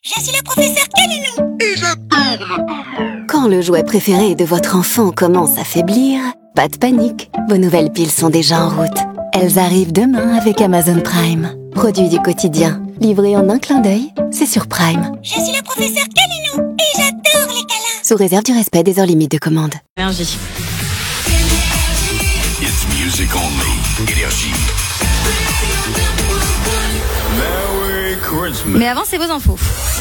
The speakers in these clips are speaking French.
Je suis le professeur Kalilou. Et j'adore. Quand le jouet préféré de votre enfant commence à faiblir, pas de panique, vos nouvelles piles sont déjà en route. Elles arrivent demain avec Amazon Prime. Produit du quotidien, livré en un clin d'œil, c'est sur Prime. Je suis le professeur Kalilou et j'adore les câlins. Sous réserve du respect des heures limites de commande. Énergie. It's music only. Énergie. Merry Christmas. Mais avant, c'est vos infos.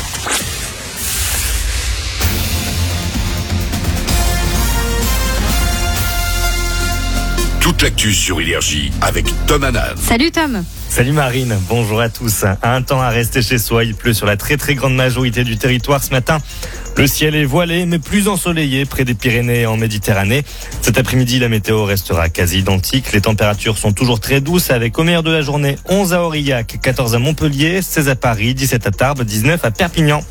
Toute l'actu sur Énergie avec Tom Hanan. Salut Tom. Salut Marine, bonjour à tous. Un temps à rester chez soi, il pleut sur la très grande majorité du territoire ce matin. Le ciel est voilé mais plus ensoleillé près des Pyrénées et en Méditerranée. Cet après-midi, la météo restera quasi identique. Les températures sont toujours très douces avec au meilleur de la journée 11 à Aurillac, 14 à Montpellier, 16 à Paris, 17 à Tarbes, 19 à Perpignan.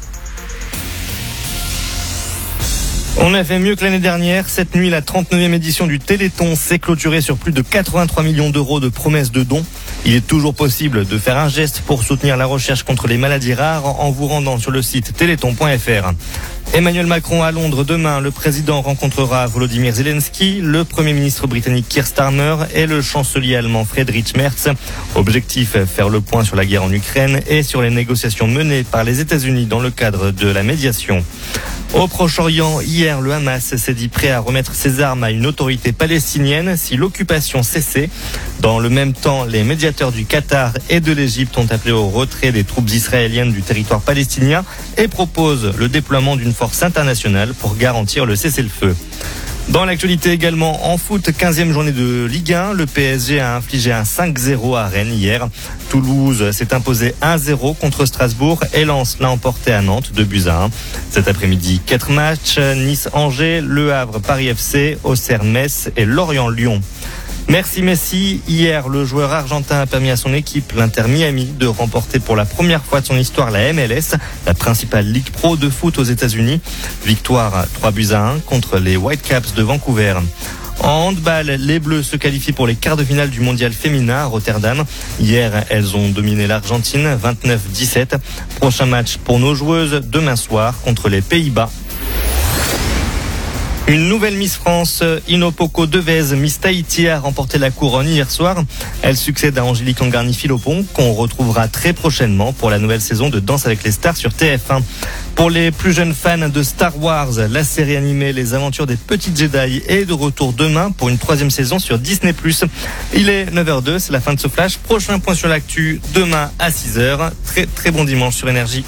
On a fait mieux que l'année dernière. Cette nuit, la 39e édition du Téléthon s'est clôturée sur plus de 83 millions d'euros de promesses de dons. Il est toujours possible de faire un geste pour soutenir la recherche contre les maladies rares en vous rendant sur le site téléthon.fr. Emmanuel Macron à Londres demain. Le président rencontrera Volodymyr Zelensky, le premier ministre britannique Keir Starmer et le chancelier allemand Friedrich Merz. Objectif, faire le point sur la guerre en Ukraine et sur les négociations menées par les États-Unis dans le cadre de la médiation. Au Proche-Orient, hier, le Hamas s'est dit prêt à remettre ses armes à une autorité palestinienne si l'occupation cessait. Dans le même temps, les médiateurs du Qatar et de l'Égypte ont appelé au retrait des troupes israéliennes du territoire palestinien et proposent le déploiement d'une force internationale pour garantir le cessez-le-feu. Dans l'actualité également, en foot, 15e journée de Ligue 1, le PSG a infligé un 5-0 à Rennes hier. Toulouse s'est imposé 1-0 contre Strasbourg et Lens l'a emporté à Nantes 2-1. Cet après-midi, 4 matchs, Nice-Angers, Le Havre, Paris FC, Auxerre-Metz et Lorient-Lyon. Merci Messi. Hier, le joueur argentin a permis à son équipe, l'Inter Miami, de remporter pour la première fois de son histoire la MLS, la principale ligue pro de foot aux États-Unis. Victoire 3-1 contre les Whitecaps de Vancouver. En handball, les Bleus se qualifient pour les quarts de finale du mondial féminin à Rotterdam. Hier, elles ont dominé l'Argentine 29-17. Prochain match pour nos joueuses demain soir contre les Pays-Bas. Une nouvelle Miss France, Inopoko Devez, Miss Tahiti, a remporté la couronne hier soir. Elle succède à Angélique Langarni-Philopon, qu'on retrouvera très prochainement pour la nouvelle saison de Danse avec les stars sur TF1. Pour les plus jeunes fans de Star Wars, la série animée Les Aventures des Petites Jedi est de retour demain pour une 3e saison sur Disney+. Il est 9h02, c'est la fin de ce flash. Prochain point sur l'actu, demain à 6h. Très bon dimanche sur Énergie.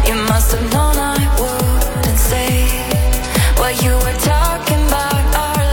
You were talking about our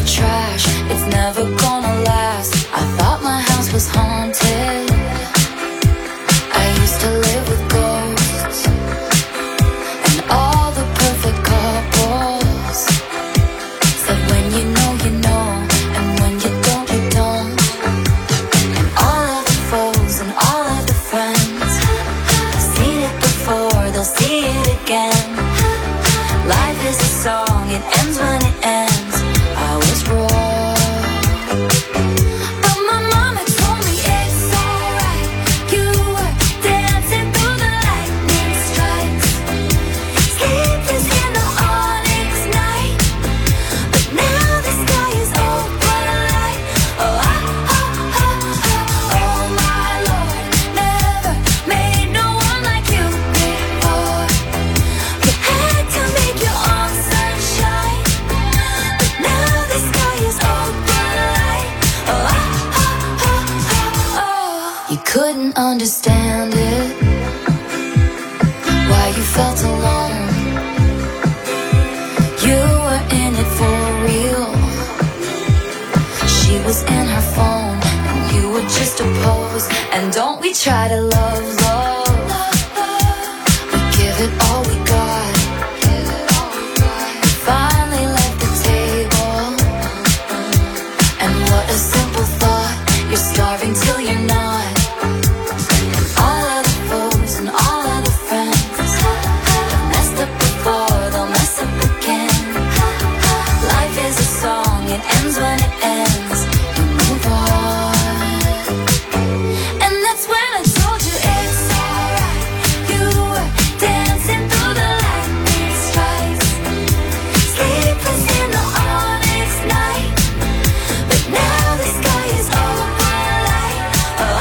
trash, it's never gonna last. I thought my house was haunted. I used to live with ghosts and all the perfect couples. Said when you know, and when you don't, you don't. And all of the foes and all of the friends, I've seen it before, they'll see it again. Life is a song, it ends when it ends. I was wrong, but my mama told me it's alright. You were dancing through the lightning strikes, sleepless in the onyx night. But now the sky is open light. Oh, oh my Lord, never made no one like you before. You had to make your own sunshine, but now the sky is open light. Oh, you couldn't understand it, why you felt alone. You were in it for real. She was in her phone, and you were just a pose. And don't we try to love, we give it all we got. Finally left the table, and what a simple thought. You're starving till you're not. And all of the foes and all of the friends have messed up before, they'll mess up again. Life is a song, it ends when it ends. You move on, and that's when I told you it's alright. You were dancing through the lightning strikes, sleepless in the onyx night. But now the sky is open light. Oh,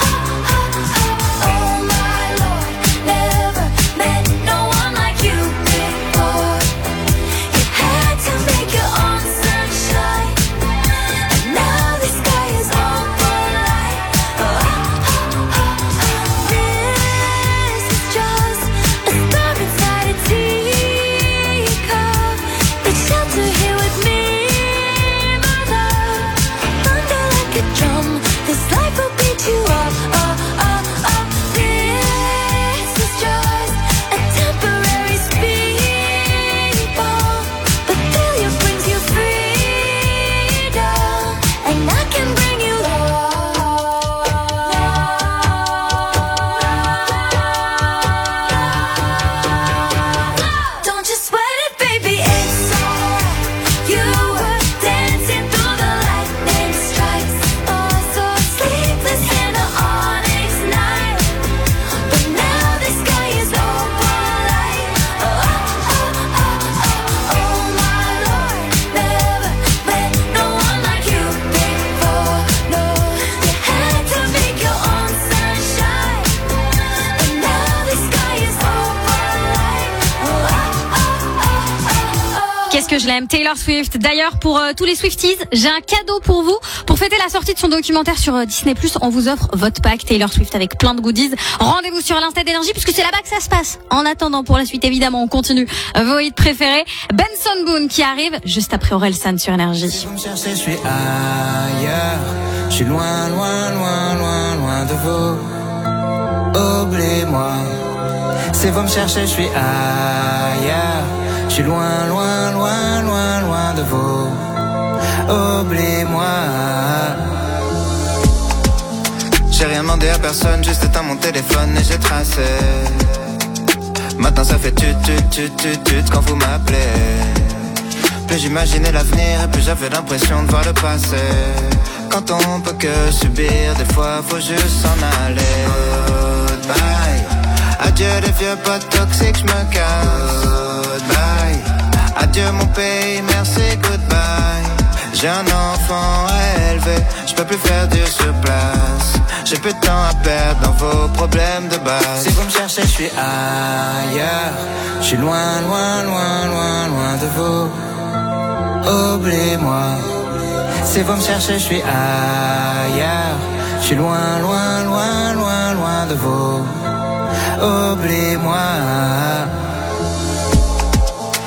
my Lord, never met no one like you before. You had to make your own sunshine, and now the sky is open light. This is just a star inside a teacup. Let's shelter here with me, my love. Thunder like a drum, this life will beat you up. This is just a temporary speed bump, but failure brings you freedom, and I can bring you love. Don't you sweat it, baby, it's alright. You were dancing through the lightning strikes, so sleepless in the onyx night. But now the sky is open light. Oh my Lord, never met no one like you before. No, you had to make your own sunshine, but now the sky is open light. Qu'est-ce que je l'aime, Taylor Swift. D'ailleurs, pour tous les Swifties, j'ai un cadeau pour vous. Pour fêter la sortie de son documentaire sur Disney+, on vous offre votre pack Taylor Swift avec plein de goodies. Rendez-vous sur l'Insta d'Énergie puisque c'est là-bas que ça se passe. En attendant, pour la suite, évidemment, on continue vos hits préférés. Benson Boone qui arrive juste après Orelsan sur Énergie. Vous me cherchez, je suis ailleurs. Je suis loin, loin, loin, loin, loin de vous. Oubliez-moi. Si vous me cherchez, je suis ailleurs. Je suis loin, loin, loin, loin, loin de vous. Oubliez-moi. J'ai rien demandé à personne, juste éteint mon téléphone et j'ai tracé. Maintenant ça fait tut quand vous m'appelez. Plus j'imaginais l'avenir et plus j'avais l'impression de voir le passé. Quand on peut que subir, des fois faut juste s'en aller. Goodbye. Adieu les vieux potes toxiques, je me casse. Goodbye. Adieu mon pays, merci, goodbye. J'ai un enfant à élever, je peux plus faire du sur place. J'ai plus de temps à perdre dans vos problèmes de base. Si vous me cherchez, je suis ailleurs. Je suis loin, loin, loin, loin, loin de vous. Oubliez-moi. Si vous me cherchez, je suis ailleurs. Je suis loin, loin, loin, loin, loin de vous. Oubliez-moi.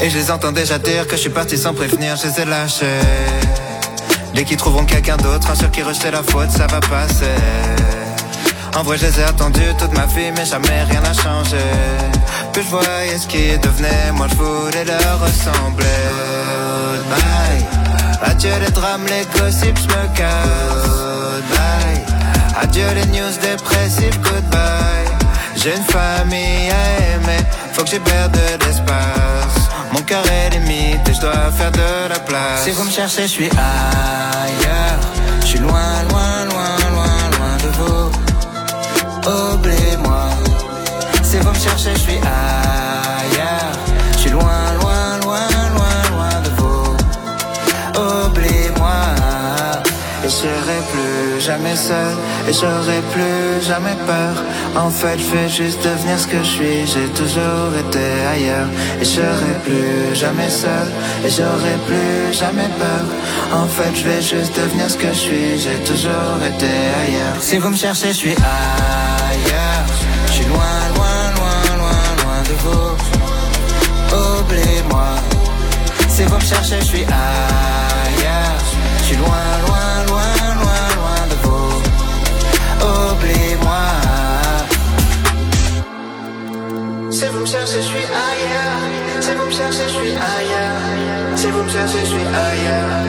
Et je les entends déjà dire que je suis parti sans prévenir, je les ai lâchés. Dès qu'ils trouveront quelqu'un d'autre, un sur qui rejeter la faute, ça va passer. En vrai je les ai attendus toute ma vie, mais jamais rien n'a changé. Plus je voyais ce qui devenait, moi je voulais leur ressembler. Goodbye, adieu les drames, les gossips, je me casse. Goodbye, adieu les news dépressives, goodbye. J'ai une famille à aimer, faut que j'y perde de l'espace. Mon cœur est limite et je dois faire de la place. Si vous me cherchez, je suis ailleurs. Je suis loin, loin, loin, loin, loin de vous. Oubliez-moi. Si vous me cherchez, je suis ailleurs. Je suis loin, loin, loin, loin, loin de vous. Oubliez-moi. Et je serai plus jamais seul. Et j'aurai plus jamais peur. En fait, je vais juste devenir ce que je suis. J'ai toujours été ailleurs. Et je serai plus jamais seul. Et j'aurai plus jamais peur. En fait, je vais juste devenir ce que je suis. J'ai toujours été ailleurs. Si vous me cherchez, je suis ailleurs. Je suis loin, loin, loin, loin, loin de vous. Oubliez-moi. Si vous me cherchez, je suis ailleurs. Je suis loin, loin, loin, loin, loin de vous. Oubliez-moi. Si vous me cherchez, je suis ailleurs. Si vous me cherchez, je suis ailleurs. Si vous me cherchez, je suis ailleurs.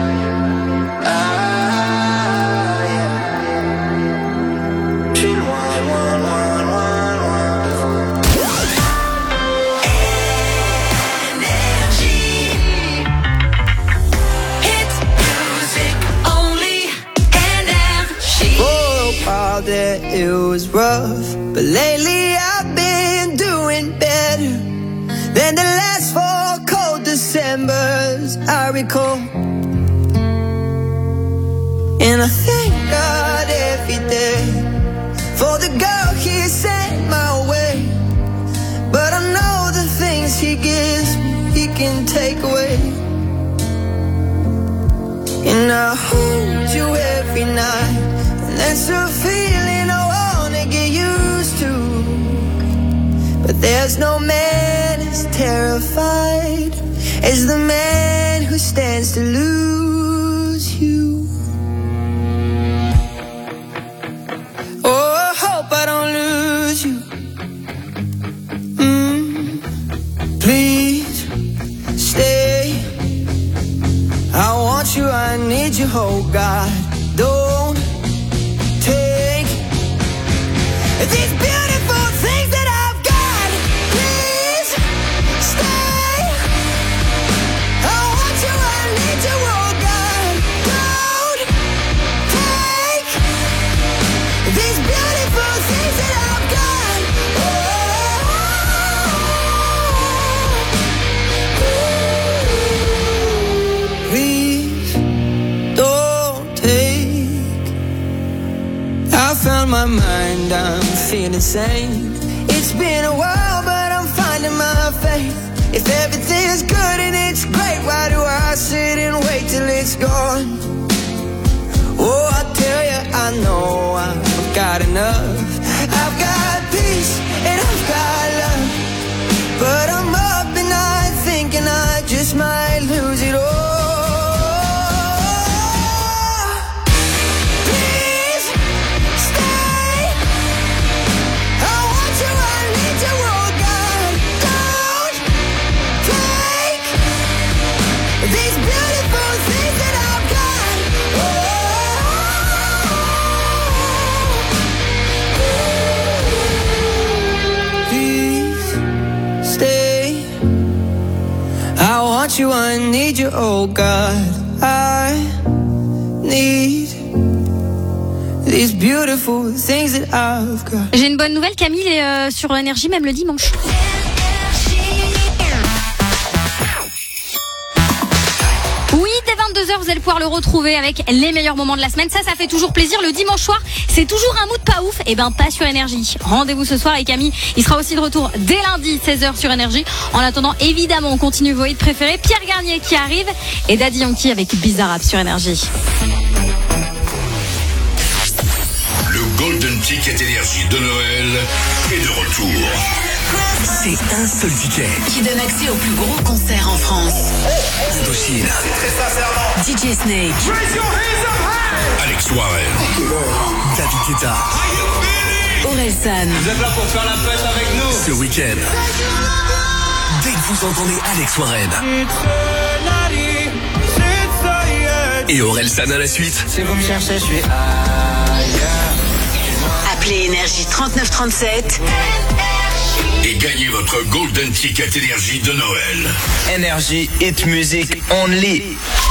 Je suis loin, loin, loin, loin, loin de vous. Énergie. Hit music only. Énergie. For a while there it was rough, but lately I've been doing better than the last 4 cold Decembers I recall. And I thank God every day for the girl He sent my way. But I know the things He gives me, He can take away. And I hold you every night, and that's a feeling I wanna get used to. But there's no man as terrified as the man who stands to lose you. Oh, I hope I don't lose you. Please stay. I want you, I need you, oh God. Don't take these beautiful things that I've got. Please stay. I want you, I need you, oh God. Don't take these beautiful things that I've got. Please don't take. I found my mind, I'm feeling sane. It's been a while, but I'm finding my faith. If everything's good and it's great, why do I sit and wait till it's gone? Oh, I tell you, I know I've got enough. I've got peace and I've got love, but I'm up and night thinking I just might lose it all. Please stay. I want you, I need you, oh God. Don't take these beautiful things that I've got. Please stay. I want you, I need you, oh God. I need these beautiful things that I've got. J'ai une bonne nouvelle, Camille est sur Énergie même le dimanche. Oui, dès 22h, vous allez pouvoir le retrouver avec les meilleurs moments de la semaine. Ça fait toujours plaisir. Le dimanche soir, c'est toujours un mood pas ouf. Et ben, pas sur Énergie. Rendez-vous ce soir et Camille, il sera aussi de retour dès lundi, 16h sur Énergie. En attendant, évidemment, on continue vos hits préférés. Pierre Garnier qui arrive et Daddy Yankee avec Bizarrap sur Énergie. Le Golden Ticket Énergie de Noël est de retour. c'est un seul ticket qui donne accès aux plus gros concerts en France. Indochine, DJ Snake, Alex Warren, David Guetta. Orelsan. Vous êtes là pour faire la fête avec nous. Ce week-end, dès que vous entendez Alex Warren et Orelsan à la suite, Si vous me cherchez, je suis ailleurs. Appelez Énergie 3937 et gagnez votre Golden Ticket Énergie de Noël. Énergie, hit music only.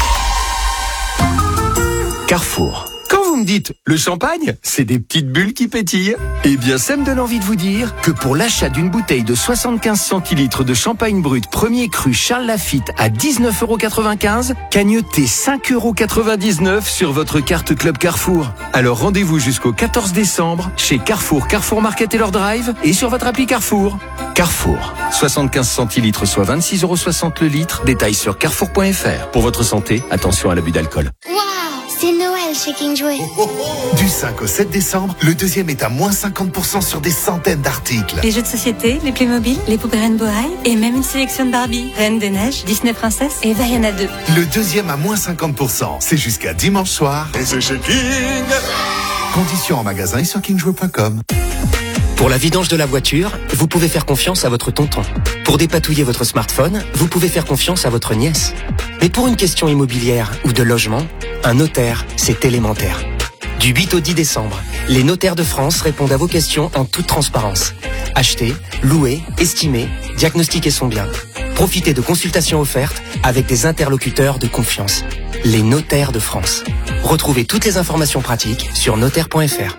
Carrefour. Quand vous me dites le champagne, c'est des petites bulles qui pétillent. Eh bien, ça me donne envie de vous dire que pour l'achat d'une bouteille de 75 centilitres de champagne brut premier cru Charles Lafite à 19,95 €, cagnotez 5,99 € sur votre carte Club Carrefour. Alors rendez-vous jusqu'au 14 décembre chez Carrefour, Carrefour Market et leur drive et sur votre appli Carrefour. Carrefour. 75 centilitres, soit 26,60 € le litre. Détails sur carrefour.fr. Pour votre santé, attention à l'abus d'alcool. Waouh, c'est Noël chez King Jouet. Du 5 au 7 décembre, le deuxième est à moins 50% sur des centaines d'articles. Les jeux de société, les Playmobil, les poupées Rainbow High et même une sélection de Barbie, Reine des Neiges, Disney Princesse et Vaiana 2. Le deuxième à moins 50%. C'est jusqu'à dimanche soir. Et c'est chez King. Conditions en magasin et sur kingjouet.com. Pour la vidange de la voiture, vous pouvez faire confiance à votre tonton. Pour dépatouiller votre smartphone, vous pouvez faire confiance à votre nièce. Mais pour une question immobilière ou de logement, un notaire, c'est élémentaire. Du 8 au 10 décembre, les notaires de France répondent à vos questions en toute transparence. Acheter, louer, estimer, diagnostiquer son bien. Profitez de consultations offertes avec des interlocuteurs de confiance. Les notaires de France. Retrouvez toutes les informations pratiques sur notaire.fr.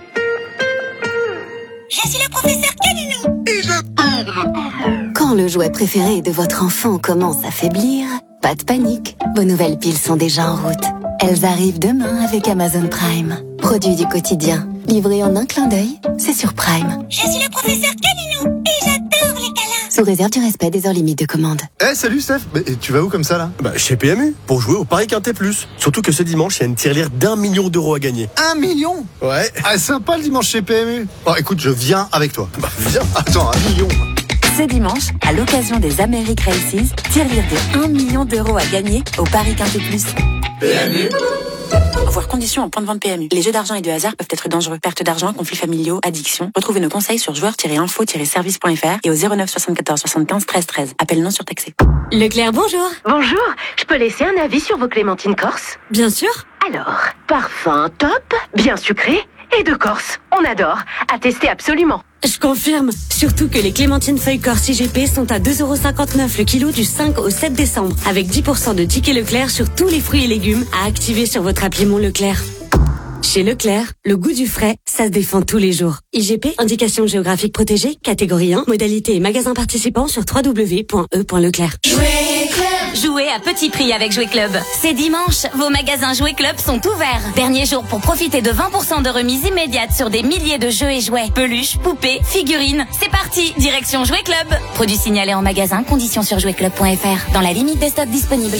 Je suis le professeur Calinou. Et je... Quand le jouet préféré de votre enfant commence à faiblir, pas de panique, vos nouvelles piles sont déjà en route. Elles arrivent demain avec Amazon Prime. Produit du quotidien, livré en un clin d'œil, c'est sur Prime. Je suis le professeur Calinou et j'adore les câlins. Sous réserve du respect des heures limites de commande. Eh, salut Steph, tu vas où comme ça là? Chez PMU, pour jouer au Paris Quintet Plus. Surtout que ce dimanche, il y a une tirelire d'1 million d'euros à gagner. 1 million? Ouais. Ah, sympa le dimanche chez PMU. Oh, écoute, je viens avec toi. Viens, attends, 1 million. Ce dimanche, à l'occasion des Americ Races, tirelire de 1 million d'euros à gagner au Paris Quintet Plus. PMU. Voir conditions en point de vente PMU. Les jeux d'argent et de hasard peuvent être dangereux. Perte d'argent, conflits familiaux, addiction. Retrouvez nos conseils sur joueurs-info-service.fr et au 09 74 75 13 13. Appel non surtaxé. Leclerc, bonjour. Bonjour, je peux laisser un avis sur vos clémentines corse? Bien sûr. Alors, parfum top, bien sucré et de Corse. On adore. À tester absolument. Je confirme. Surtout que les clémentines feuilles Corse IGP sont à 2,59 € le kilo du 5 au 7 décembre. Avec 10% de tickets Leclerc sur tous les fruits et légumes à activer sur votre appli Mon Leclerc. Chez Leclerc, le goût du frais, ça se défend tous les jours. IGP, indication géographique protégée, catégorie 1, modalité et magasin participant sur www.e.leclerc. Jouez à petit prix avec Jouet Club. C'est dimanche, vos magasins Jouet Club sont ouverts. Dernier jour pour profiter de 20% de remise immédiate sur des milliers de jeux et jouets. Peluches, poupées, figurines. C'est parti, direction Jouet Club. Produit signalé en magasin, conditions sur jouetclub.fr. Dans la limite des stocks disponibles.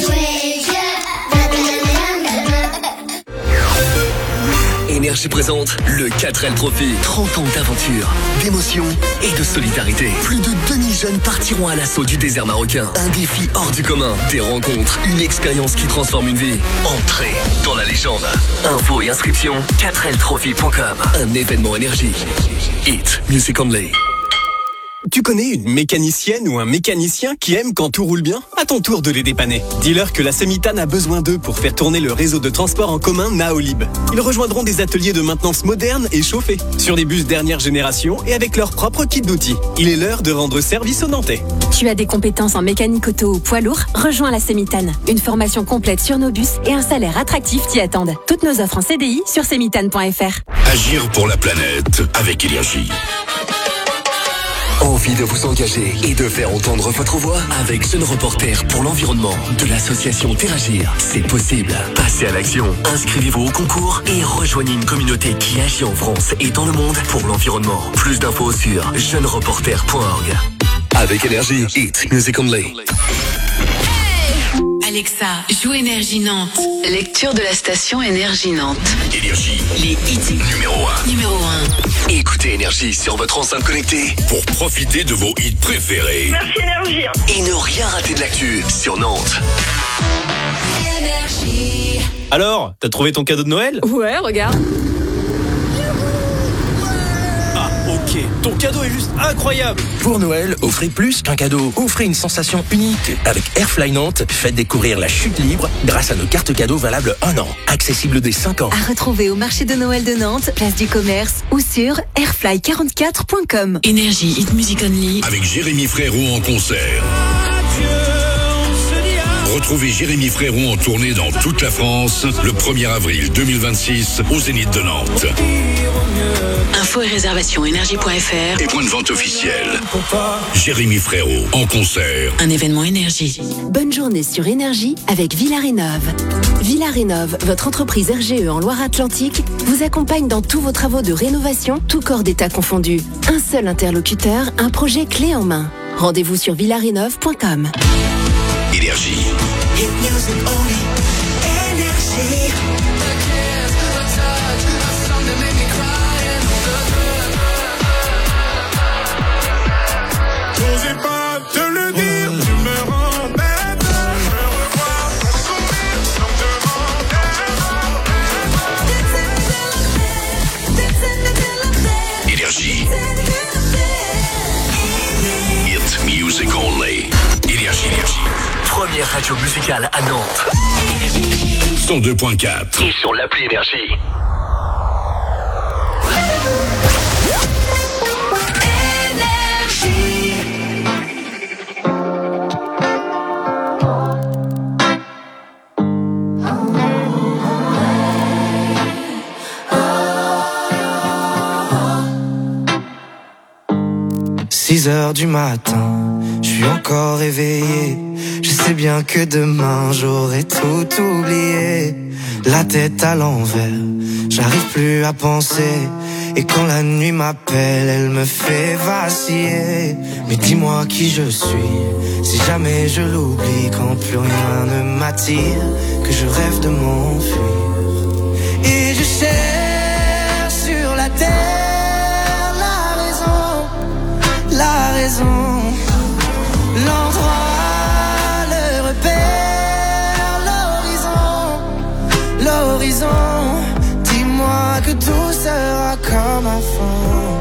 Énergie présente le 4L Trophy. 30 ans d'aventure, d'émotion et de solidarité. Plus de 2000 jeunes partiront à l'assaut du désert marocain. Un défi hors du commun, des rencontres, une expérience qui transforme une vie. Entrez dans la légende. Infos et inscriptions, 4ltrophy.com. Un événement Énergie. Hit Music Only. Tu connais une mécanicienne ou un mécanicien qui aime quand tout roule bien? À ton tour de les dépanner. Dis-leur que la Semitane a besoin d'eux pour faire tourner le réseau de transport en commun Naolib. Ils rejoindront des ateliers de maintenance modernes et chauffés, sur des bus dernière génération et avec leur propre kit d'outils. Il est l'heure de rendre service aux Nantais. Tu as des compétences en mécanique auto ou poids lourd? Rejoins la Semitane. Une formation complète sur nos bus et un salaire attractif t'y attendent. Toutes nos offres en CDI sur semitane.fr. Agir pour la planète avec Énergie. Envie de vous engager et de faire entendre votre voix avec Jeunes Reporters pour l'environnement de l'association Terragir. C'est possible. Passez à l'action. Inscrivez-vous au concours et rejoignez une communauté qui agit en France et dans le monde pour l'environnement. Plus d'infos sur jeunesreporters.org. Avec Énergie, Hit Music Only. Alexa, joue Énergie Nantes. Lecture de la station Énergie Nantes. Énergie. Les hits numéro 1. Écoutez Énergie sur votre enceinte connectée Pour profiter de vos hits préférés. Merci Énergie. et ne rien rater de l'actu sur Nantes. Alors, t'as trouvé ton cadeau de Noël? Ouais, regarde. Ah, ok. Ton cadeau est juste incroyable. Pour Noël, offrez plus qu'un cadeau. Offrez une sensation unique. Avec Airfly Nantes, faites découvrir la chute libre grâce à nos cartes cadeaux valables 1 an. Accessibles dès 5 ans. À retrouver au marché de Noël de Nantes, place du commerce ou sur airfly44.com. Énergie Hit Music Only. Avec Jérémy Frérot en concert. Retrouvez Jérémy Frérot en tournée dans toute la France le 1er avril 2026 au Zénith de Nantes. Infos et réservations énergie.fr. Et point de vente officiel. Jérémy Frérot en concert. Un événement Énergie. Bonne journée sur Énergie avec Villarénov. Villarénov, votre entreprise RGE en Loire-Atlantique, vous accompagne dans tous vos travaux de rénovation, tout corps d'état confondu. Un seul interlocuteur, un projet clé en main. Rendez-vous sur villarénov.com. Énergie. J'osais pas te le dire, tu me rends bête. Me revoir sourire sans demander. Énergie. Hit music only. Énergie. Première radio musicale à Nantes. 102.4. Et sur l'appli Énergie. Six heures du matin, je suis encore réveillé. Je sais bien que demain j'aurai tout oublié. La tête à l'envers, j'arrive plus à penser. Et quand la nuit m'appelle, elle me fait vaciller. Mais dis-moi qui je suis, si jamais je l'oublie. Quand plus rien ne m'attire, que je rêve de m'enfuir. Et je cherche sur la terre la raison, l'endroit, le repère, l'horizon. Dis-moi que tout sera comme avant.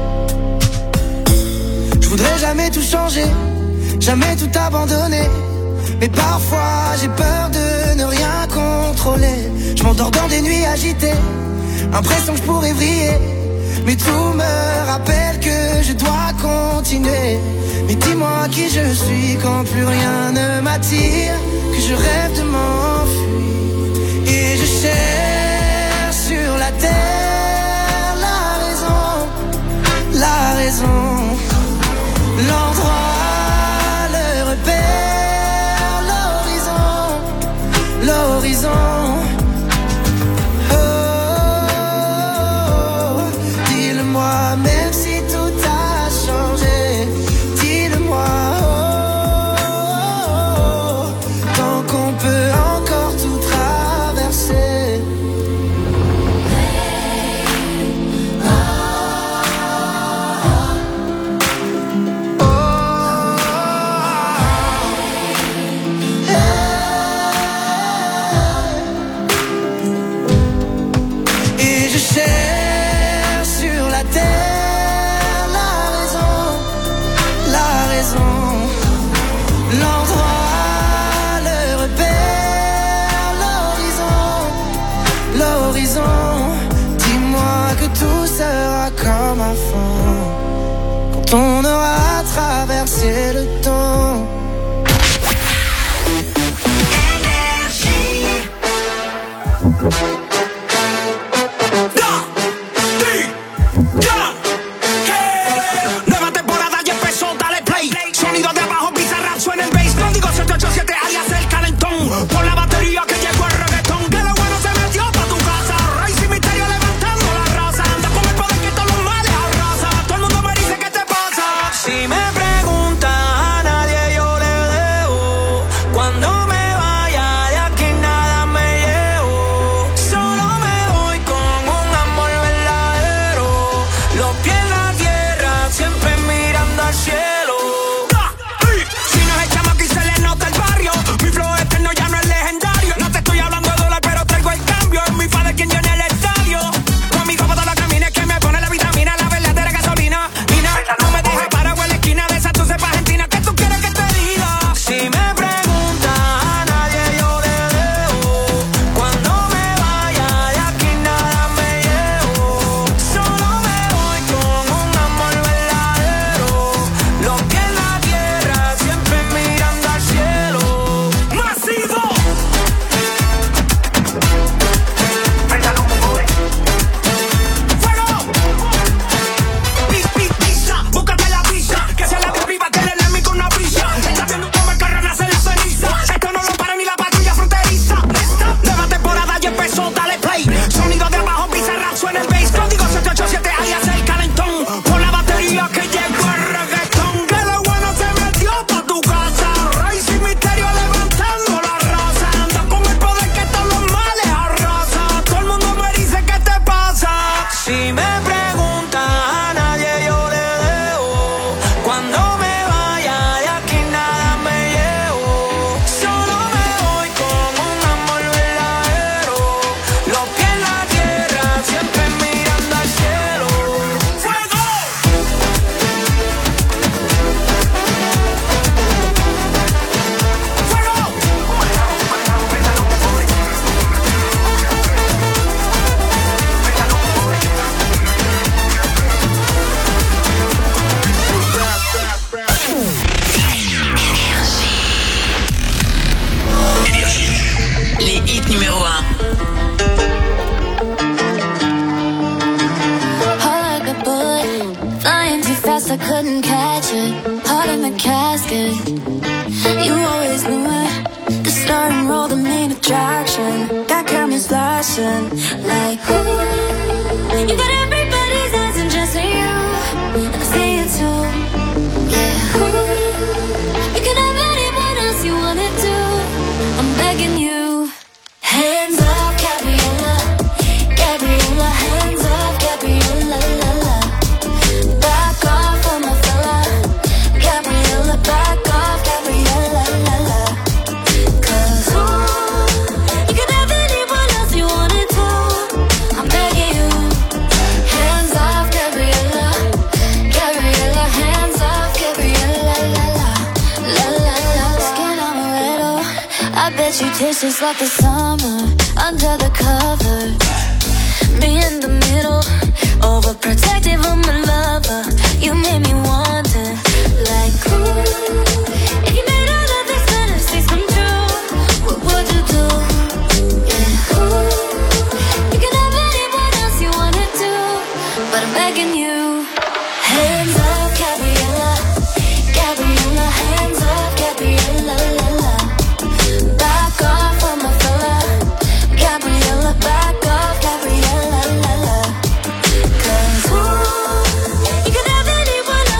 Je voudrais jamais tout changer, jamais tout abandonner. Mais parfois j'ai peur de ne rien contrôler. Je m'endors dans des nuits agitées, l'impression que je pourrais vriller. Mais tout me rappelle que je dois continuer. Mais dis-moi qui je suis quand plus rien ne m'attire, que je rêve de m'enfuir. Et je cherche sur la terre la raison, l'endroit, le repère, l'horizon. Même si tout a changé, dis-le-moi, tant qu'on peut encore tout traverser. Et je cherche sur la terre la raison, l'endroit, le repère, l'horizon. Dis-moi que tout sera comme avant, quand on aura traversé le temps. Nueva temporada ya empezó, dale play. Sonido de abajo, bizarrap, suena el bass. No digo 787, alias el calentón. Por la batería que llegó el reggaetón. Que lo bueno se metió pa' tu casa. Rey sin misterio levantando la raza. Anda con el poder que todos los males arrasa. Todo el mundo me dice ¿qué te pasa? Si me preguntan a nadie yo le debo. Cuando me vaya couldn't catch it. Heart in the casket. You always knew it. The starting role, the main attraction. Got cameras flashing like ooh. You got everybody's eyes and just you. And I see it too. Yeah. Ooh. You can have anyone else you wanna do. I'm begging you. Hands up, Gabriella. Gabriella, hands up, Gabriella, la la. Back off on my fella. Gabriella, back off, Gabriella, la la. Cause ooh, you can have anyone else you wanna do. I'm begging you. Hands off, Gabriella. Gabriella, hands off, Gabriella, la la. La la la. Skin on a riddle. I bet you taste just like the summer under the covers. Me in the middle, overprotective of my lover. You made me wonder, like ooh, if you made all of these fantasies come true, what would you do? Yeah, ooh, you can have anyone else you wanna do, but I'm begging you. Hands up, Gabriella, Gabriella, hands up, Gabriella, la la. Back off on my fella, Gabriella, back off, Gabriella, la la. Cause ooh, you can have anyone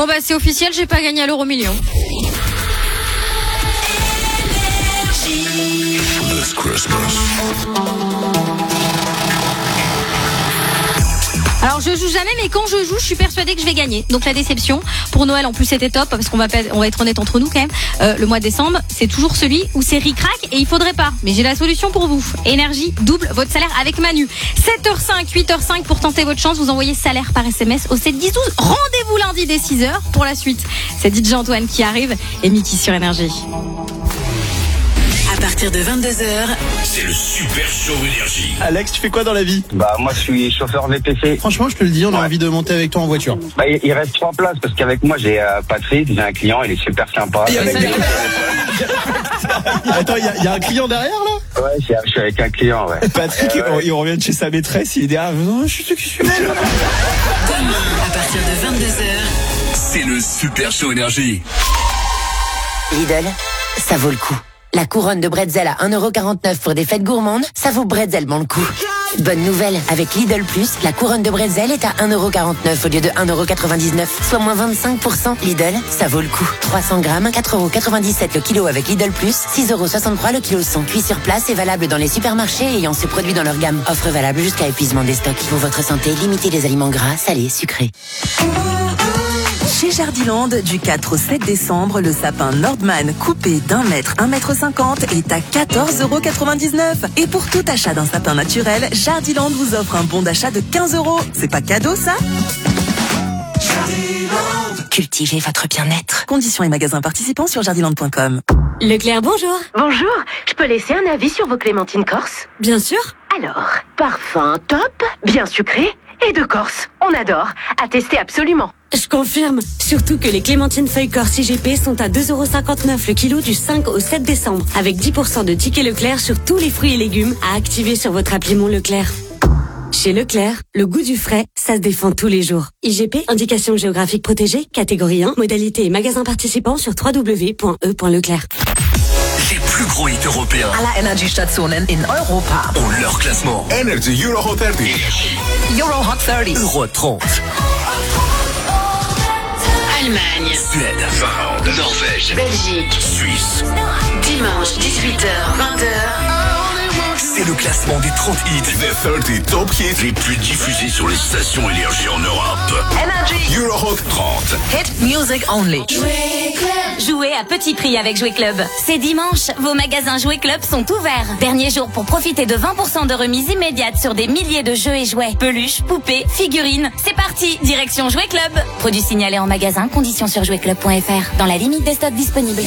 Bon bah c'est officiel, j'ai pas gagné à l'euro-million. This Christmas. Alors je joue jamais, mais quand je joue, je suis persuadée que je vais gagner. Donc la déception pour Noël en plus c'était top parce qu'on va être honnête entre nous quand même. Le mois de décembre, c'est toujours celui où c'est ric-rac et il faudrait pas. Mais j'ai la solution pour vous. Énergie double votre salaire avec Manu. 7h05, 8h05 pour tenter votre chance. Vous envoyez salaire par SMS au 7 10 12. Rendez-vous lundi dès 6h pour la suite. C'est DJ Antoine qui arrive et Miki sur Énergie. À partir de 22h, C'est le Super Show Énergie. Alex, tu fais quoi dans la vie? Bah moi je suis chauffeur VTC. Franchement, je te le dis, on a envie de monter avec toi en voiture. Bah il reste 3 places parce qu'avec moi j'ai Patrick, j'ai un client, il est super sympa. Attends, il y a un client derrière là? Ouais, je suis avec un client, ouais. Patrick, il revient de chez sa maîtresse, il est derrière. Non, je suis ce que je suis. demain, à partir de 22h, C'est le Super Show Énergie. Lidl, ça vaut le coup. La couronne de bretzel à 1,49€ pour des fêtes gourmandes, ça vaut bretzelment le coup. Bonne nouvelle, avec Lidl Plus, la couronne de bretzel est à 1,49€ au lieu de 1,99€, soit moins 25%. Lidl, ça vaut le coup. 300 grammes, 4,97€ le kilo avec Lidl Plus, 6,63€ le kilo 100. Cuit sur place et valable dans les supermarchés ayant ce produit dans leur gamme. Offre valable jusqu'à épuisement des stocks. Pour votre santé, limitez les aliments gras, salés, sucrés. Chez Jardiland, du 4 au 7 décembre, le sapin Nordman coupé d'1 mètre, 1,50 m est à 14,99€. Et pour tout achat d'un sapin naturel, Jardiland vous offre un bon d'achat de 15€. C'est pas cadeau ça? Jardiland. Cultivez votre bien-être. Conditions et magasins participants sur jardiland.com. Leclerc, bonjour. Bonjour, je peux laisser un avis sur vos clémentines corse? Bien sûr. Alors, parfum top, bien sucré et de Corse. On adore. À tester absolument. Je confirme. Surtout que les clémentines feuilles corse IGP sont à 2,59€ le kilo du 5 au 7 décembre. Avec 10% de tickets Leclerc sur tous les fruits et légumes à activer sur votre appli Mon Leclerc. Chez Leclerc, le goût du frais, ça se défend tous les jours. IGP, indication géographique protégée, catégorie 1, modalité et magasin participant sur www.e.leclerc. Les plus gros hits européens Aller Energiestationen in Europa. ont leur classement. Energy Euro Hot 30. Euro Hot 30. Euro 30. Allemagne, Suède, Finlande, Norvège, Belgique, Suisse. dimanche 18h, 20h. C'est le classement des 30 hits. The 30 top hits les plus diffusés sur les stations Énergie en Europe. Energy. Euro Hot 30. Hit music only. Jouez à petit prix avec Jouet Club. C'est dimanche, vos magasins Jouet Club sont ouverts. Dernier jour pour profiter de 20% de remise immédiate sur des milliers de jeux et jouets. Peluches, poupées, figurines. C'est parti, direction Jouet Club. Produit signalé en magasin, conditions sur jouetclub.fr. Dans la limite des stocks disponibles.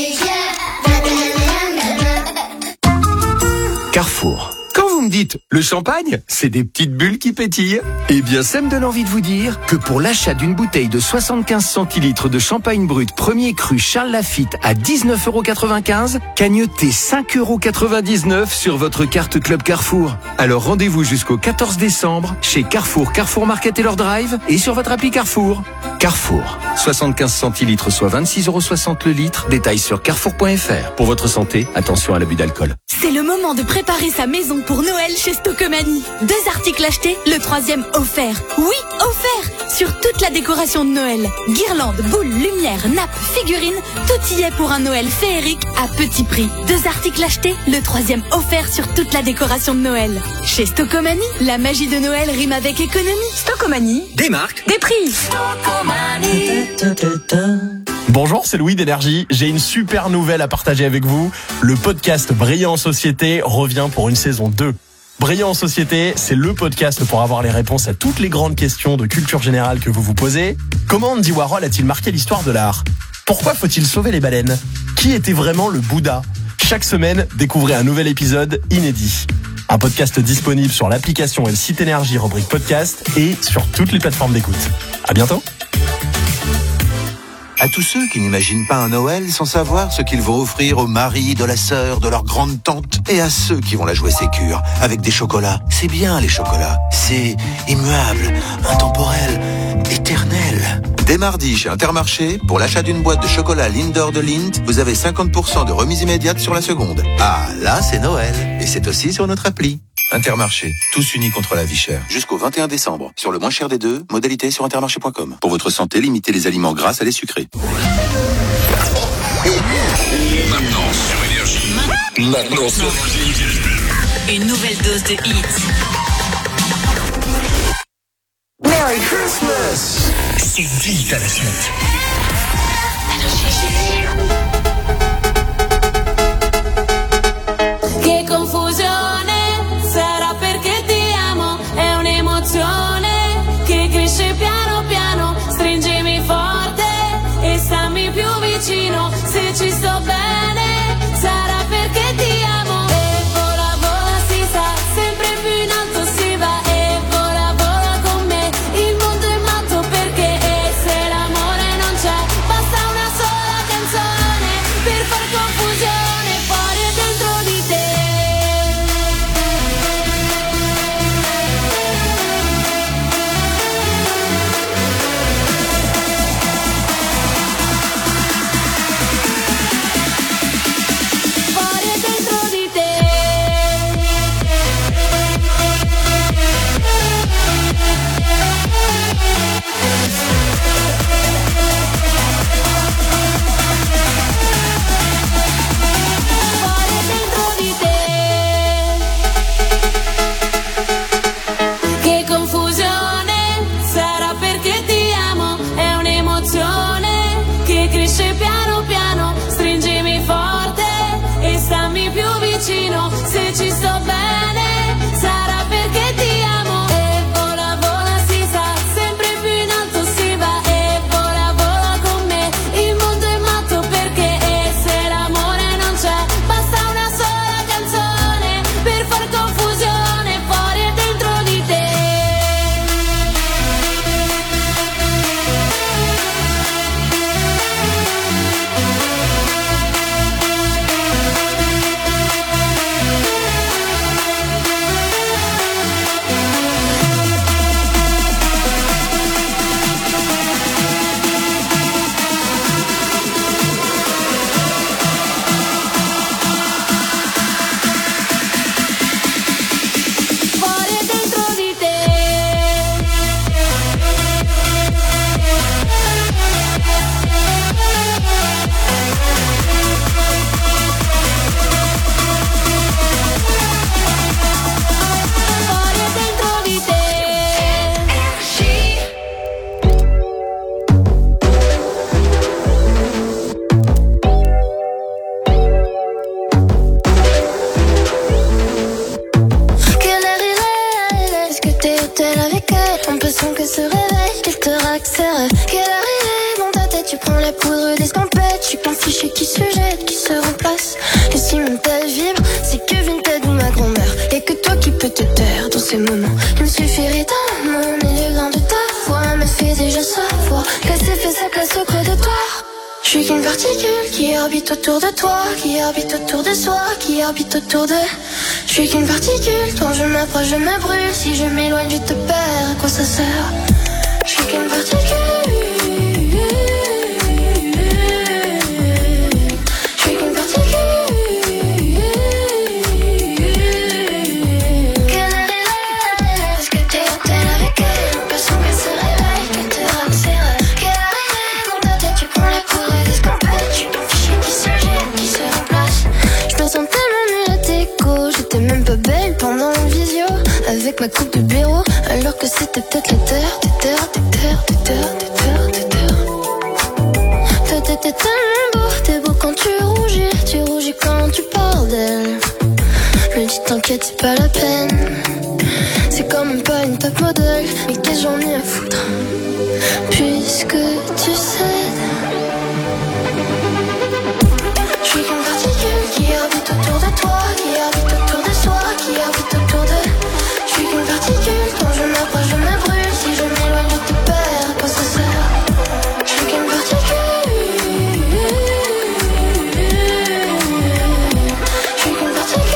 Carrefour. Quand vous me dites le champagne, c'est des petites bulles qui pétillent. Eh bien, ça me donne envie de vous dire que pour l'achat d'une bouteille de 75 centilitres de champagne brut premier cru Charles Lafite à 19,95€, cagnotez 5,99€ sur votre carte Club Carrefour. Alors rendez-vous jusqu'au 14 décembre chez Carrefour, Carrefour Market et leur drive et sur votre appli Carrefour. Carrefour, 75 centilitres soit 26,60€ le litre. Détails sur carrefour.fr. Pour votre santé, attention à l'abus d'alcool. C'est le moment de préparer sa maison pour Noël chez Stocomanie. 2 articles achetés, le 3e offert. Oui, offert sur toute la décoration de Noël. Guirlandes, boules, lumière, nappes, figurines, tout y est pour un Noël féerique à petit prix. 2 articles achetés, le 3e offert sur toute la décoration de Noël. Chez Stocomanie, la magie de Noël rime avec économie. Stocomanie, des marques, des prix. Bonjour, c'est Louis d'Énergie. J'ai une super nouvelle à partager avec vous. Le podcast Brillant en Société revient pour une saison 2. Brillant en Société, c'est le podcast pour avoir les réponses à toutes les grandes questions de culture générale que vous vous posez. Comment Andy Warhol a-t-il marqué l'histoire de l'art? Pourquoi faut-il sauver les baleines? Qui était vraiment le Bouddha? Chaque semaine, découvrez un nouvel épisode inédit. Un podcast disponible sur l'application et le site Énergie rubrique podcast et sur toutes les plateformes d'écoute. À bientôt. À tous ceux qui n'imaginent pas un Noël sans savoir ce qu'ils vont offrir au mari, de la sœur, de leur grande tante, et à ceux qui vont la jouer sécure avec des chocolats. C'est bien les chocolats, c'est immuable, intemporel, éternel. Dès mardi chez Intermarché, pour l'achat d'une boîte de chocolat Lindor de Lindt, vous avez 50% de remise immédiate sur la seconde. Ah, là c'est Noël, et c'est aussi sur notre appli. Intermarché, tous unis contre la vie chère. Jusqu'au 21 décembre. Sur le moins cher des deux, modalité sur intermarché.com. Pour votre santé, limitez les aliments gras à les sucrés. Maintenant sur Énergie. Maintenant sur Une nouvelle dose de hits. Merry Christmas! C'est vite à la suite. Che confusione, sarà perché ti amo, è un'emozione che cresce piano piano, stringimi forte e stammi più vicino, se ci sto bene, sarà perché ti amo, e vola vola si sa, sempre più in alto si va, e vola vola con me, il mondo è matto perché, e se l'amore non c'è, basta una sola canzone per far confusione fuori e dentro di te. Fuori e dentro di te. Fuori e dentro di te. Che confusione, sarà perché ti amo, è un'emozione che cresce piano piano, stringimi forte e stammi più vicino, se ci sto bene, sarà perché ti amo, e vola vola si sa, sempre più in alto si va, e vola vola con me, il mondo è matto perché, e se l'amore non c'è, basta una sola canzone per far confusione fuori e dentro di te. Fuori e dentro di te. Fuori e dentro di te. Quelle heure il est? Est-ce que t'es avec elle? Un peu sans que se réveille, qu'il te raccère. Quelle heure il est? Dans ta tête tu prends la poudre d'escampette. Je suis qu'un fichier qui se jette, qui se remplace. Et si mon tel vibre, c'est que Vinted ou ma grand-mère. Y'a que toi qui peux te taire dans ces moments. Il me suffirait d'un mot, mais le grain de ta voix me fait déjà savoir que c'est fait sa place au creux de toi. Je suis qu'une particule qui orbite autour de toi, qui orbite autour de soi, qui orbite autour de... Je suis qu'une particule, quand je m'approche je me brûle, si je m'éloigne je te perds, à quoi ça sert? Je suis qu'une particule. Je suis qu'une particule. Quelle heure il est? Est-ce que t'es avec elle? Un peu sans qu'elle se réveille, qu'elle te raccère. Quelle heure il est? Dans ta tête tu prends la poudre d'escampette. Je suis ton fichier qui se jette, qui se remplace. Je me sens tellement nulle à t'écho. J'étais même pas belle pendant une visio avec ma coupe de bureau, alors que c'était peut-être la terre. Toi t'étais tellement beau, t'es beau quand tu rougis quand tu parles d'elle. Je me dis t'inquiète c'est pas la peine, c'est quand même pas une top modèle. Mais qu'est-ce que j'en ai à foutre, puisque tu cèdes. Je suis qu'une particule qui orbite autour de toi, qui orbite autour de soi, qui orbite autour de... Je suis qu'une particule, quand je m'approche je me brûle, si je m'éloigne je te perds, à quoi ça sert? Je suis qu'une particule. Je suis qu'une particule.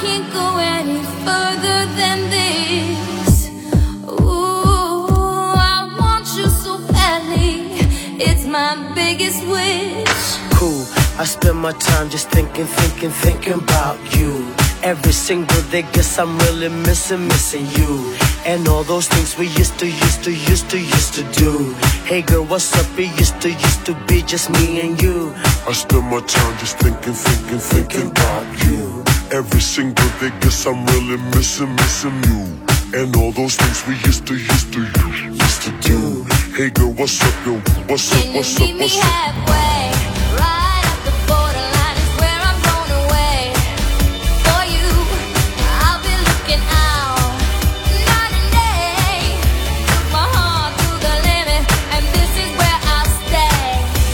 can't go any further than this. Ooh, I want you so badly. It's my biggest wish. Cool, I spend my time just thinking about you. Every single day, guess I'm really missing you. And all those things we used to do. Hey girl, what's up? It used to be just me and you. I spend my time just thinking about you. Every single day, guess I'm really missing you. And all those things we used to do. Hey girl, what's up, yo? What's up, what's up, what's up? Halfway, right at the borderline is where I'm going away. For you, I'll be looking out night and day. Took my heart to the limit, and this is where I'll stay.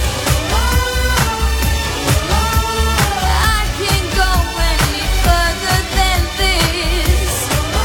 I can't go any further than this.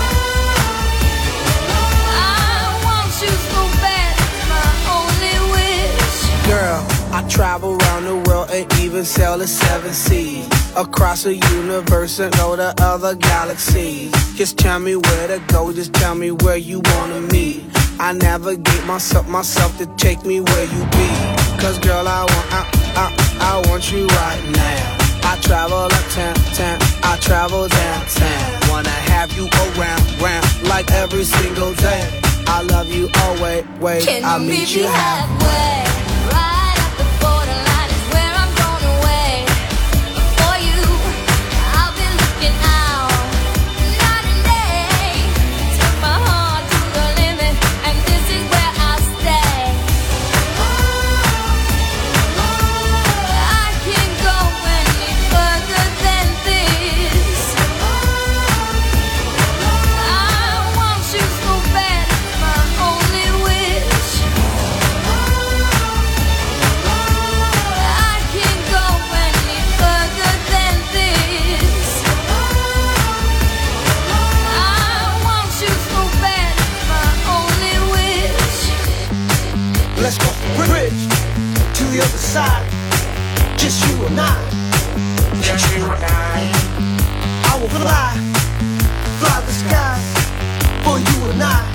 I want you so bad, it's my only wish. Girl, I travel around the world and even sail the 7 seas. Across the universe and go to other galaxies. Just tell me where to go, just tell me where you wanna meet. I navigate myself to take me where you be. Cause girl, I want you right now. I travel uptown, I travel downtown. Wanna have you around, like every single day. I love you always, Can I'll you meet meet you me halfway. halfway? Right at the borderline is where I'm going away. For you, I'll be looking out night and day. Took my heart to the limit, and this is where I'll stay. I can't go any further than this. I want you so bad, it's my only wish. I can't go any further than this. I want you so bad, it's my only wish. Let's go bridge to the other side. Just you and I. Just you and I will fly the sky for you and I.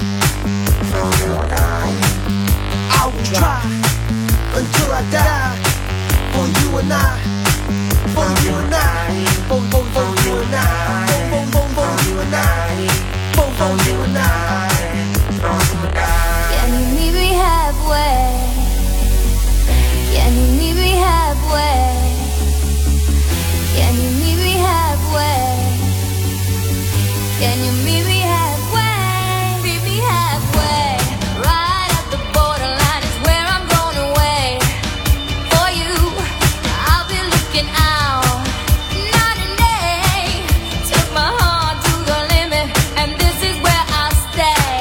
I will try until I die for you and I. For you and I. For you and I. For you and I. For you and I. Can you meet me halfway? Can you meet me halfway? Can you meet me halfway? Can you meet me halfway? Meet me halfway. Right at the borderline is where I'm going away. For you, I'll be looking out night and day. Took my heart to the limit, and this is where I'll stay.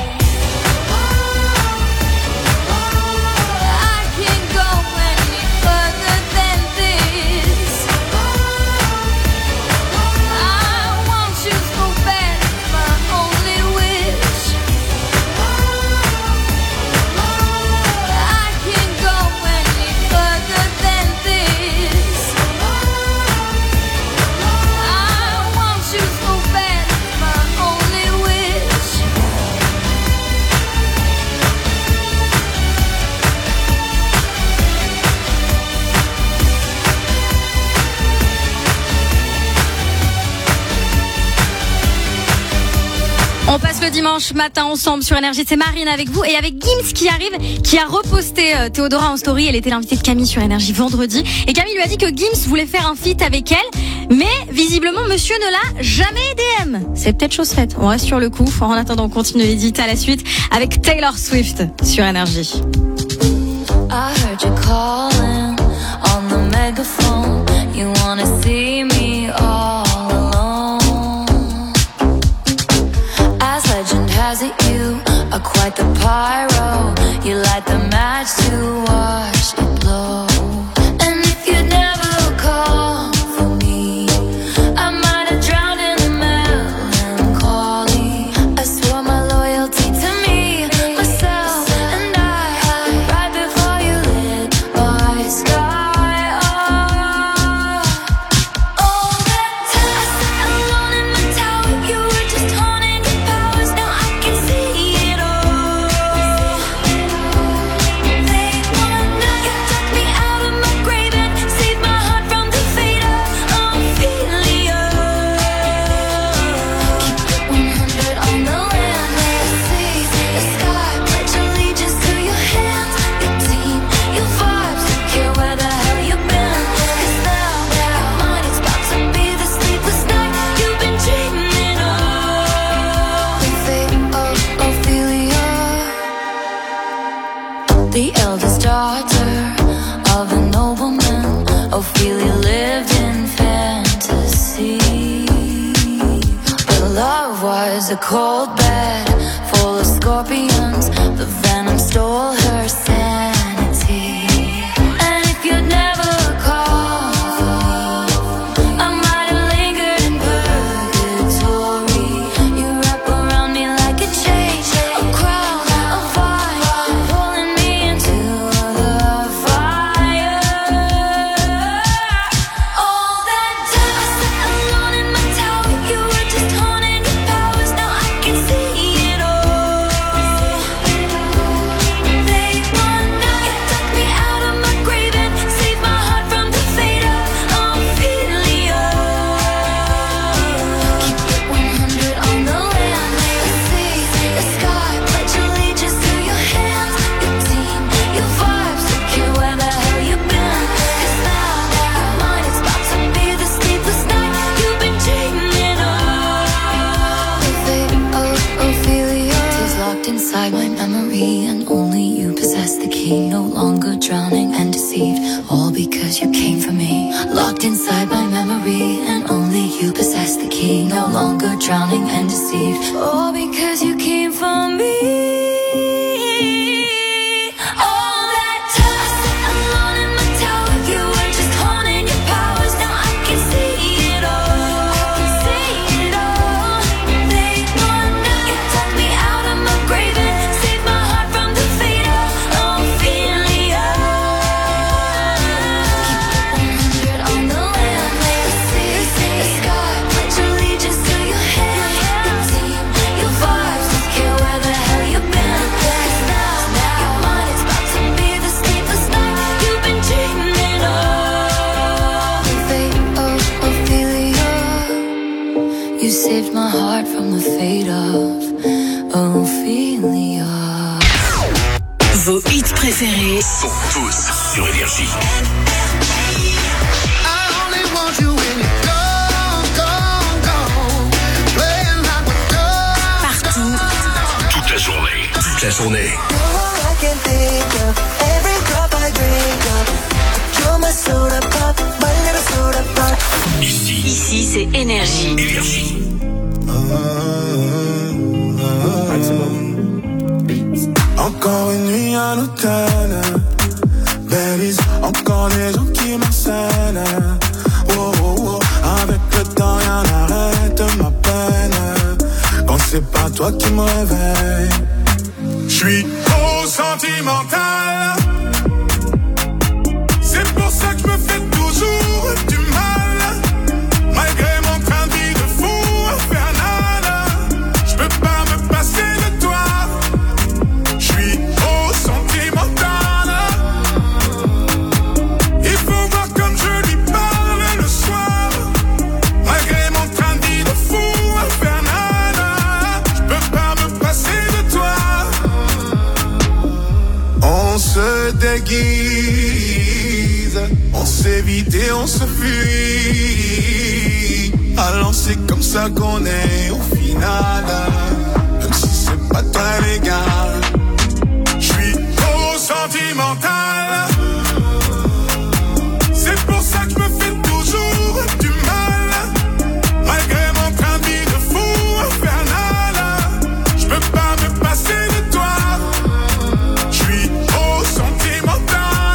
I can't go any further than this. I want you so bad, it's my only wish. I can't go any further than this. I want you so bad, it's my only wish. On passe le dimanche matin ensemble sur Énergie. C'est Marine avec vous et avec Gims qui arrive, qui a reposté Théodora en story. Elle était l'invitée de Camille sur Énergie vendredi. Et Camille lui a dit que Gims voulait faire un feat avec elle. Mais visiblement, monsieur ne l'a jamais DM. C'est peut-être chose faite. On reste sur le coup. En attendant, on continue l'édite à la suite avec Taylor Swift sur Énergie. I heard you calling on the megaphone. You wanna see me all alone. As legend has it, you are quite the pyro. You light the match to watch it blow. And if you'd never call for me, I might have drowned in the melancholy. I swore my loyalty to me, myself, and I, right before you lit my sky up. All that time I sat alone in my tower. love was a cold bed full of scorpions. The venom stole her sanity. And if you'd never called, I might have lingered in purgatory. You wrap around me like a chain, a crown, a fire, pulling me into the fire. All that time I sat alone in my tower, you were just haunting your powers. Now I can see it all. Late one night, you took me out of my grave and saved my heart from the fate of Ophelia. Keep it 100 on the land, the sea, the sky. Pledge allegiance to your hands, your team, your vibes. Don't care where the hell you've been. 'Cause now your mind is about to be the sleepless night you've been dreaming of. The fate of Ophelia is locked inside my memory, and only you possess the key. No longer drowning and deceived, all because you came for me. Locked inside my memory, and only you possess the key. No longer drowning and deceived, all because you came for me. All that time I sat alone in my tower, you were just haunting your powers. Now I can see it all. I can see it all. Late one night, you took me out of my grave and saved my heart from the fate of Ophelia. Keep it 100 on the land, the sea, the sky. Pledge allegiance to your hands, your team, your vibes. Don't care where the hell you've been. 'Cause now your mind is about to be the sleepless night you've been dreaming of. The fate of Ophelia. You saved my heart from the fate of Ophelia. Vos hits préférés sont tous sur Énergie. partout. Toute la journée. Toute la journée. Ici c'est Énergie. Énergie. Encore une nuit à l'hôtel, babies, encore des gens qui m'enseignent. Oh, oh, oh. Avec le temps rien n'arrête ma peine. Quand c'est pas toi qui me réveille, j'suis trop sentimental. C'est pour ça que je me fais toujours du mal. Malgré mon train de vie de fou infernal, j'peux pas me passer de toi. J'suis trop sentimental. Il faut voir comme je lui parle le soir. Malgré mon train de vie de fou infernal, j'peux pas me passer de toi. On se déguise, on s'évite et on se fuit. Alors c'est comme ça qu'on est au final. Même si c'est pas très légal, j'suis trop sentimental. C'est pour ça que je me fais toujours du mal. Malgré mon train de vie de fou infernal, j'peux pas me passer de toi. J'suis trop sentimental.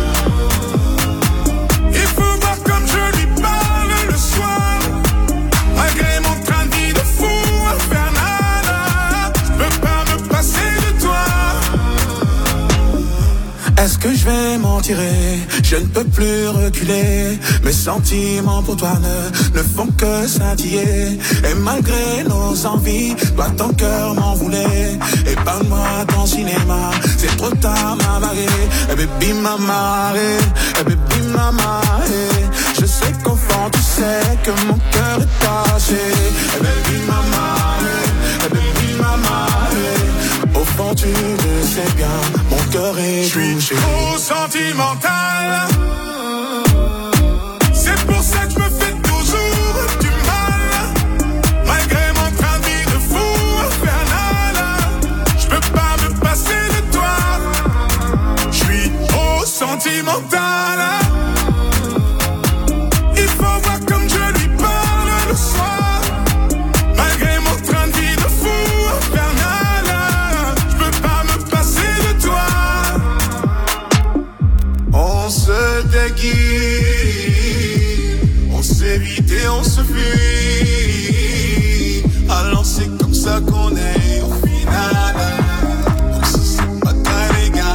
Il faut voir comme je lui parle le soir. Malgré mon train de vie de fou infernal, j'peux pas me passer de toi. Est-ce que je vais m'en tirer? Je ne peux plus reculer. Mes sentiments pour toi ne font que scintiller. Et malgré nos envies, toi ton cœur m'en voulait. Épargne-moi ton cinéma, c'est trop tard ma marée. Eh baby mama, eh baby mama, je sais qu'au fond tu sais que mon cœur est passé. Eh baby mama, eh baby mama, au fond tu le sais bien, mon cœur est touché. J'suis trop sentimental. C'est pour ça que je me fais toujours du mal. Malgré mon train de vie de fou infernal, j'peux pas me passer de toi. J'suis trop sentimental. Il faut voir comme je lui parle le soir. suffit. Alors c'est comme ça qu'on est au final. Même si c'est pas très légal.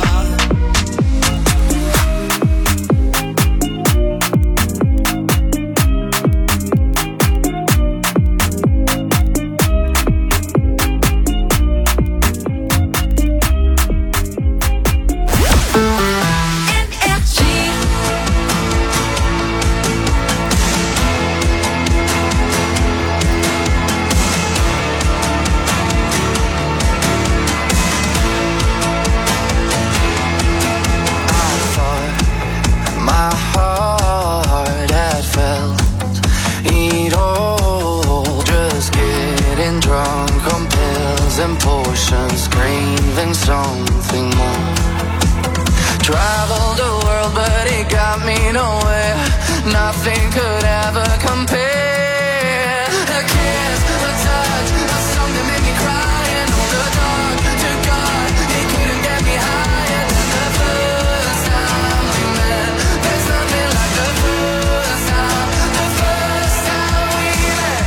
And potions, craving something more. Traveled the world, but it got me nowhere. Nothing could ever compare. A kiss, a touch, a song that made me cry, and all the dark to God, it couldn't get me higher than the first time we met. There's nothing like the first time we met.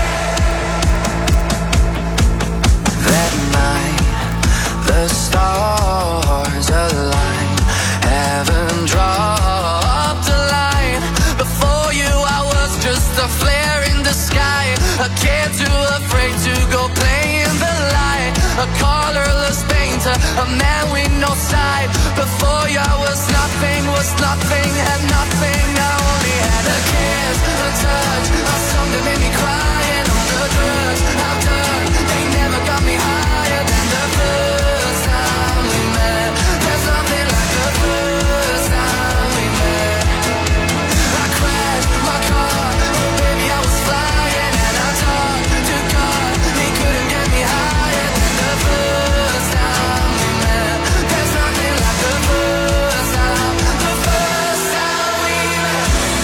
That night, the stars align. Heaven dropped a line. Before you, I was just a flare in the sky. A kid too afraid to go play in the light. A colorless painter, a man with no sight. Before you, I was nothing, had nothing. I only had a kiss, a touch, a song that made me cry, and all the drugs I've done, they never got me higher than the first time we met. There's nothing like the first time we met. I crashed my car, oh baby I was flying, and I talked to God, he couldn't get me higher than the first time we met. There's nothing like the first time we met.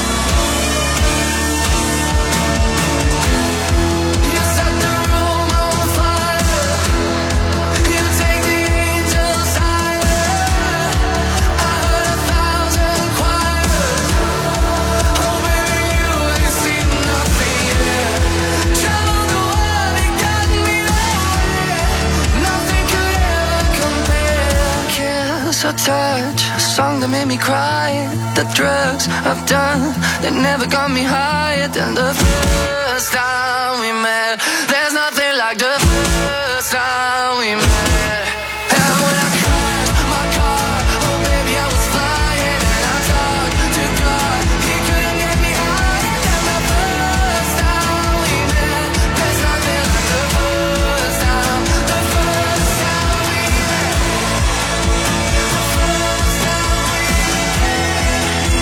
You set the room on fire, you take the angels higher. I heard 1,000 choirs, oh baby you ain't seen nothing yet. Traveled the world, it got me nowhere. Nothing could ever compare. Kiss or touch, a song that made me cry. The drugs I've done, they never got me higher than the first time we met. There's nothing like the